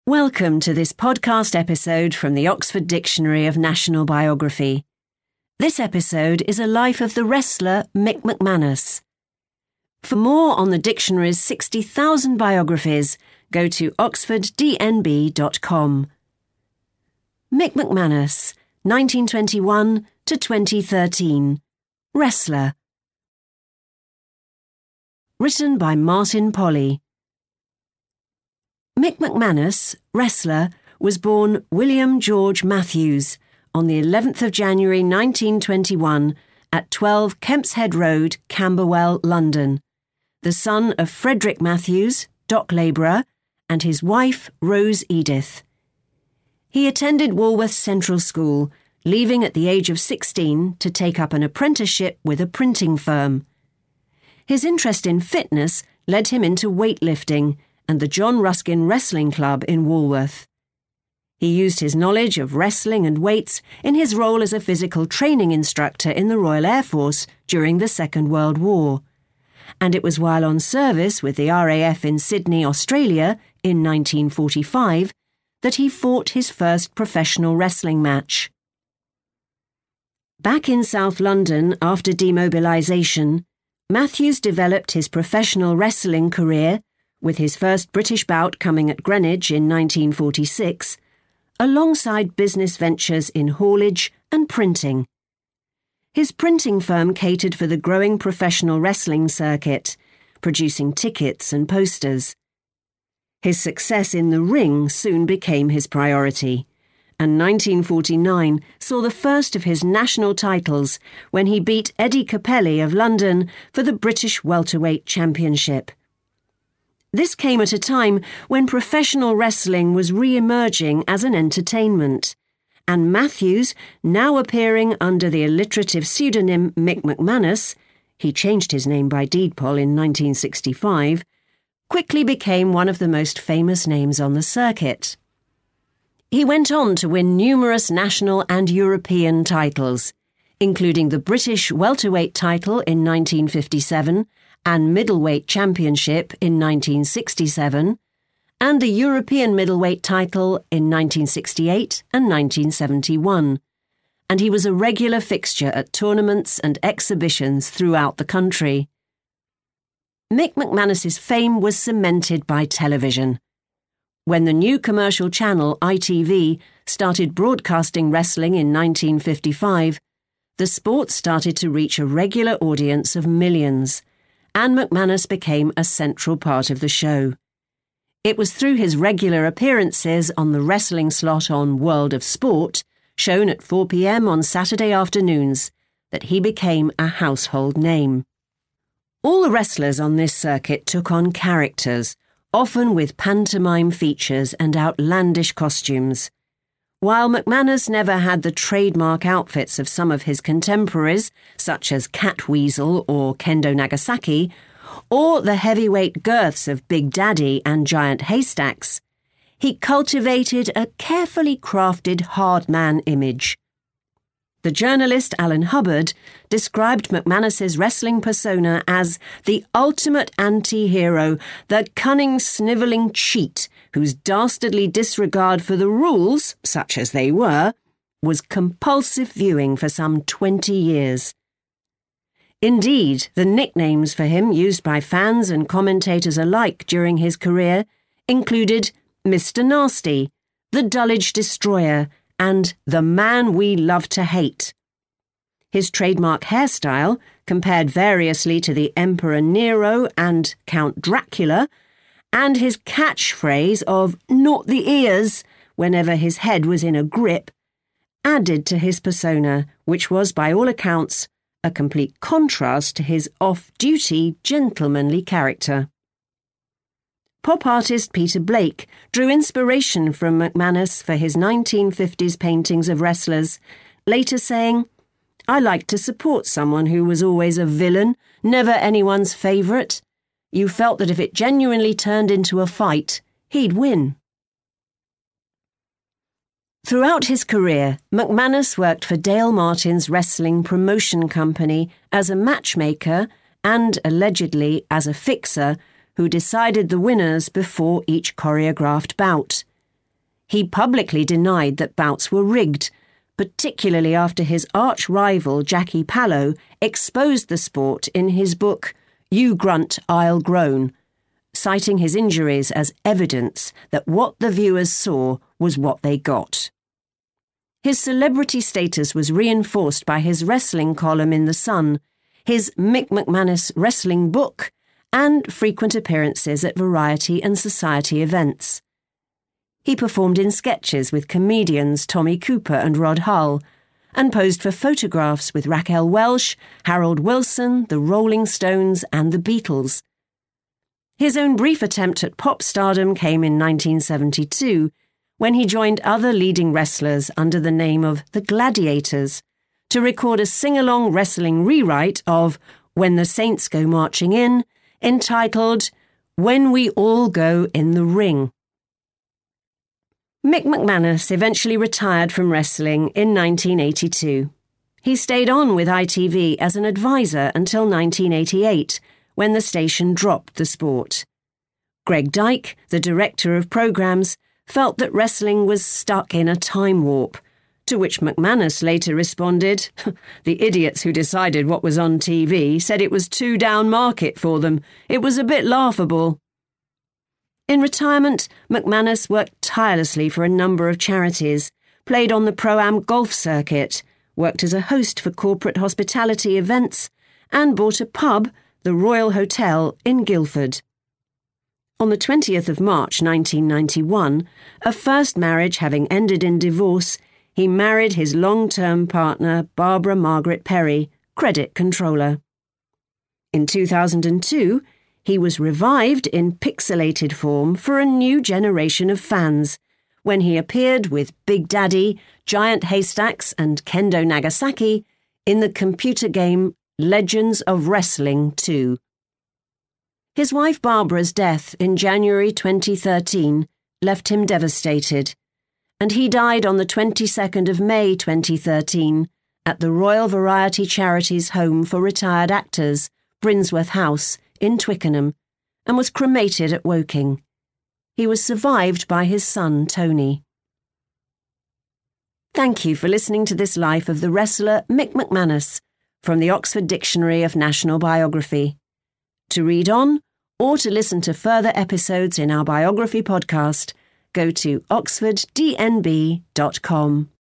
Welcome to this podcast episode from the Oxford Dictionary of National Biography. This episode is a life of the wrestler Mick McManus. For more on the dictionary's 60,000 biographies, go to oxforddnb.com. Mick McManus, 1921 to 2013. Wrestler. Written by Martin Polly. Mick McManus, wrestler, was born William George Matthews on the 11th of January 1921 at 12 Kempshead Road, Camberwell, London, the son of Frederick Matthews, dock labourer, and his wife Rose Edith. He attended Walworth Central School, leaving at the age of 16 to take up an apprenticeship with a printing firm. His interest in fitness led him into weightlifting and the John Ruskin Wrestling Club in Walworth. He used his knowledge of wrestling and weights in his role as a physical training instructor in the Royal Air Force during the Second World War. And it was while on service with the RAF in Sydney, Australia, in 1945, that he fought his first professional wrestling match. Back in South London after demobilisation, Matthews developed his professional wrestling career, with his first British bout coming at Greenwich in 1946, alongside business ventures in haulage and printing. His printing firm catered for the growing professional wrestling circuit, producing tickets and posters. His success in the ring soon became his priority, and 1949 saw the first of his national titles when he beat Eddie Capelli of London for the British Welterweight Championship. This came at a time when professional wrestling was re-emerging as an entertainment, and Matthews, now appearing under the alliterative pseudonym Mick McManus, he changed his name by deed poll in 1965, quickly became one of the most famous names on the circuit. He went on to win numerous national and European titles, including the British welterweight title in 1957 and middleweight championship in 1967, and the European middleweight title in 1968 and 1971, and he was a regular fixture at tournaments and exhibitions throughout the country. Mick McManus's fame was cemented by television. When the new commercial channel ITV started broadcasting wrestling in 1955, the sport started to reach a regular audience of millions, and McManus became a central part of the show. It was through his regular appearances on the wrestling slot on World of Sport, shown at 4 p.m. on Saturday afternoons, that he became a household name. All the wrestlers on this circuit took on characters, often with pantomime features and outlandish costumes. While McManus never had the trademark outfits of some of his contemporaries, such as Catweasel or Kendo Nagasaki, or the heavyweight girths of Big Daddy and Giant Haystacks, he cultivated a carefully crafted hard man image. The journalist Alan Hubbard described McManus's wrestling persona as the ultimate anti-hero, the cunning, snivelling cheat whose dastardly disregard for the rules, such as they were, was compulsive viewing for some 20 years. Indeed, the nicknames for him used by fans and commentators alike during his career included Mr. Nasty, the Dulwich Destroyer, and the man we love to hate. His trademark hairstyle, compared variously to the Emperor Nero and Count Dracula, and his catchphrase of "not the ears" whenever his head was in a grip, added to his persona, which was, by all accounts, a complete contrast to his off-duty, gentlemanly character. Pop artist Peter Blake drew inspiration from McManus for his 1950s paintings of wrestlers, later saying, "I liked to support someone who was always a villain, never anyone's favourite. You felt that if it genuinely turned into a fight, he'd win." Throughout his career, McManus worked for Dale Martin's wrestling promotion company as a matchmaker and, allegedly, as a fixer who decided the winners before each choreographed bout. He publicly denied that bouts were rigged, particularly after his arch-rival Jackie Pallo exposed the sport in his book, You Grunt, I'll Groan, citing his injuries as evidence that what the viewers saw was what they got. His celebrity status was reinforced by his wrestling column in The Sun, his Mick McManus wrestling book, and frequent appearances at variety and society events. He performed in sketches with comedians Tommy Cooper and Rod Hull, and posed for photographs with Raquel Welch, Harold Wilson, the Rolling Stones, and the Beatles. His own brief attempt at pop stardom came in 1972, when he joined other leading wrestlers under the name of the Gladiators to record a sing-along wrestling rewrite of When the Saints Go Marching In, entitled When We All Go in the Ring. Mick McManus eventually retired from wrestling in 1982. He stayed on with ITV as an advisor until 1988, when the station dropped the sport. Greg Dyke, the director of programmes, felt that wrestling was stuck in a time warp, to which McManus later responded, "The idiots who decided what was on TV said it was too down market for them. It was a bit laughable." In retirement, McManus worked tirelessly for a number of charities, played on the Pro-Am golf circuit, worked as a host for corporate hospitality events, and bought a pub, the Royal Hotel, in Guildford. On the 20th of March 1991, a first marriage having ended in divorce, he married his long-term partner Barbara Margaret Perry, credit controller. In 2002, he was revived in pixelated form for a new generation of fans when he appeared with Big Daddy, Giant Haystacks and Kendo Nagasaki in the computer game Legends of Wrestling 2. His wife Barbara's death in January 2013 left him devastated, and he died on the 22nd of May 2013 at the Royal Variety Charities Home for Retired Actors, Brinsworth House, in Twickenham, and was cremated at Woking. He was survived by his son, Tony. Thank you for listening to this life of the wrestler Mick McManus from the Oxford Dictionary of National Biography. To read on, or to listen to further episodes in our biography podcast, go to oxforddnb.com.